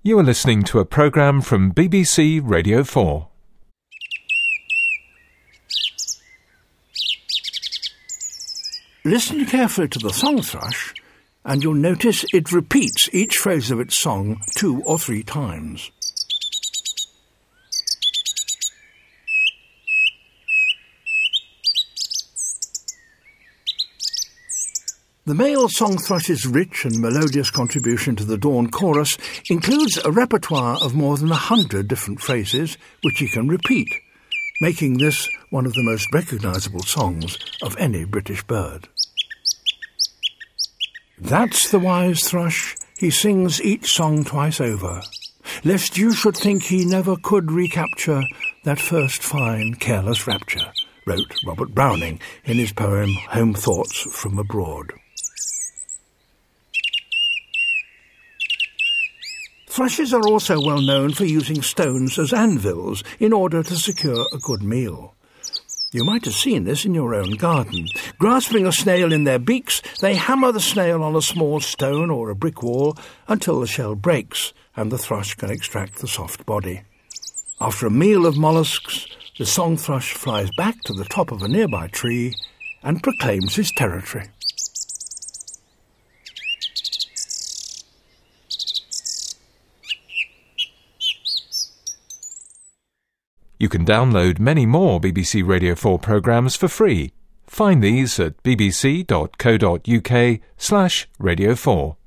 You are listening to a programme from BBC Radio 4. Listen carefully to the song thrush, and you'll notice it repeats each phrase of its song 2 or 3 times. The male song thrush's rich and melodious contribution to the dawn chorus includes a repertoire of more than 100 different phrases which he can repeat, making this one of the most recognisable songs of any British bird. That's the wise thrush, he sings each song twice over, lest you should think he never could recapture that first fine, careless rapture, wrote Robert Browning in his poem Home Thoughts from Abroad. Thrushes are also well known for using stones as anvils in order to secure a good meal. You might have seen this in your own garden. Grasping a snail in their beaks, they hammer the snail on a small stone or a brick wall until the shell breaks and the thrush can extract the soft body. After a meal of molluscs, the song thrush flies back to the top of a nearby tree and proclaims his territory. You can download many more BBC Radio 4 programmes for free. Find these at bbc.co.uk/Radio 4.